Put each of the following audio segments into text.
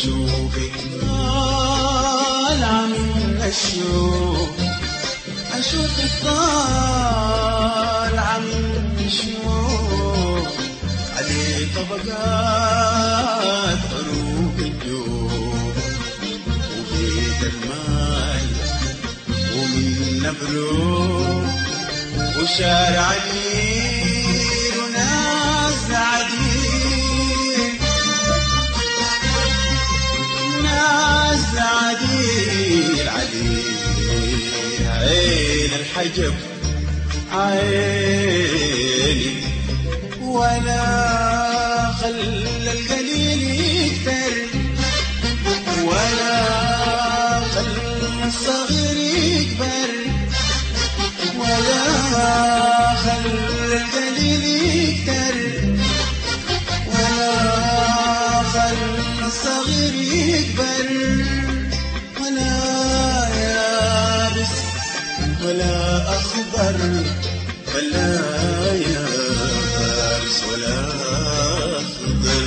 واشوفك طالعة من الشوق، اشوفك طالعة من الشوق، عليه طبقات عروق الجوق، وبيت المال ومن نبره، وشارع النيل وناس عديد، ناس عديد عديد، عين الحجب عيني، ولا خلى القليل يكتر، ولا خلى الصغير يكبر، ولا خلى القليل يكتر، ولا خلى الصغير يكبر، ولا يابس ولا أخضر، ولا يابس ولا أخضر.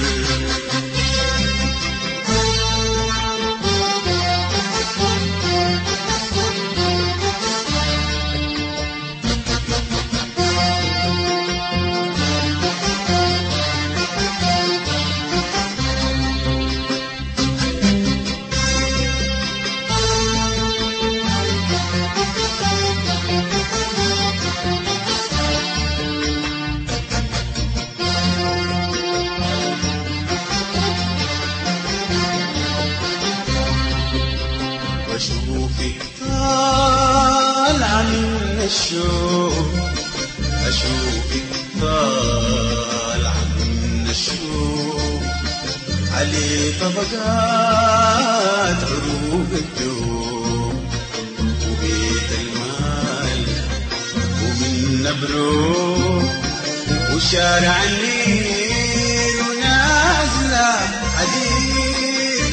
واشوفك طالعة من الشوق، اشوفك طالعة من الشوق، عليه طبقات عروق الجوق، وبيت المال ومن نبره، وشارع النيل ونازلة عديد،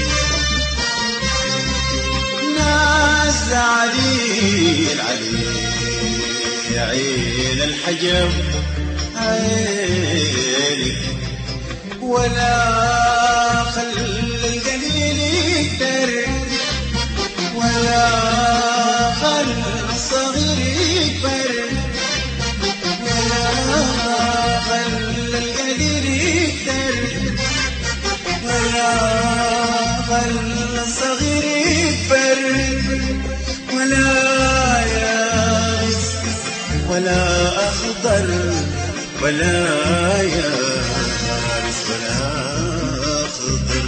ناس عديد عديد، عين الحجب عيني، ولا خلى القليل يكتر، ولا خلى الصغير يكبر، ولا خلى القليل يكتر، ولا خلى الصغير يكبر، ولا يابس ولا أخضر، ولا يابس ولا أخضر.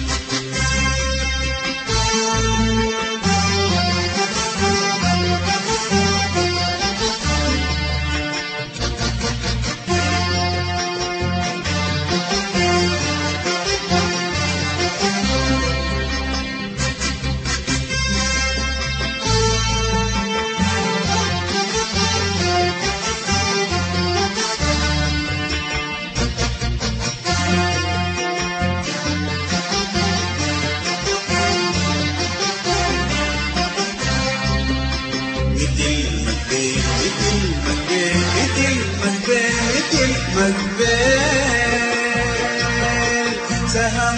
سهم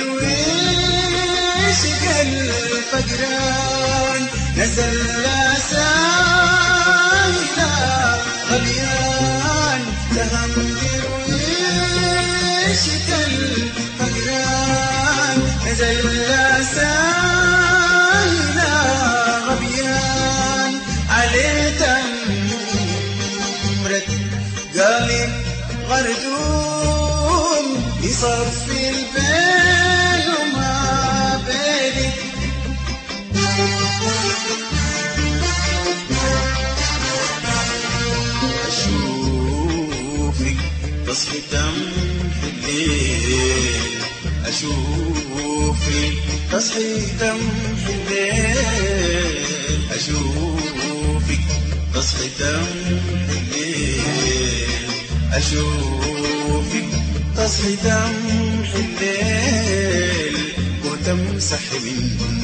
درويش الفجران، نزل لا سايلة غليان، سهم درويش الفجران، نزل لا سايلة غبيان، عليه تمرة قالب غردون، يصفي البين وما بيني، أشوفك تصحي تمحي الليل، أشوفك تصحي تمحي الليل، أشوفك تصحي تمحي الليل، أشوفك تصحي تمحي الليل، وتمسح من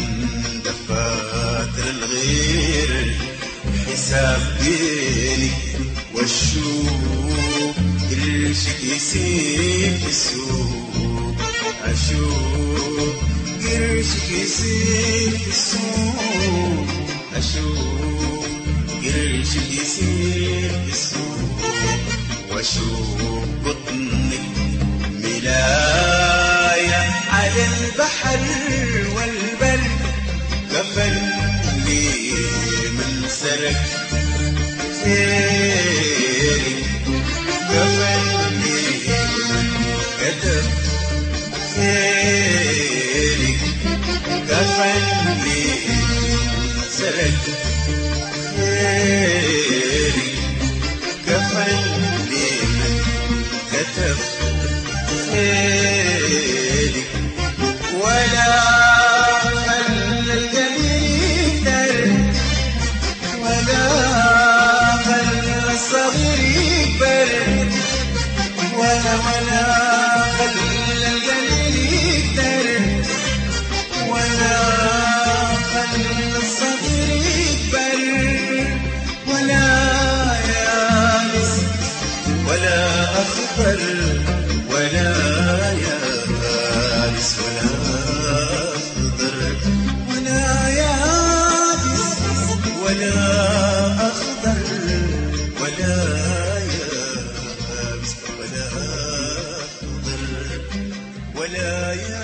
دفاتر الغير حساب بينك والشوق، قرشك يسيب في السوق، أشوف قرشك يسير في السوق أشوف قرشك يسير في السوق وأشوف بطنك ملاية على البحر والبر كفن لي من سرك خيرك كفن لي من كتب خيرك كفن لي سرك خيرك كفن لي من كتب خيرك ولا خلى الجليل درب ولا خلى الصغير يكبر ولا خلى الجليل يكبر ولا خلى الصغير يكبر ولا يابس ولا أخضر ولا يابس ولا أخضر ولا يابس ولا أخضر ولا يابس ولا أخضر ولا يابس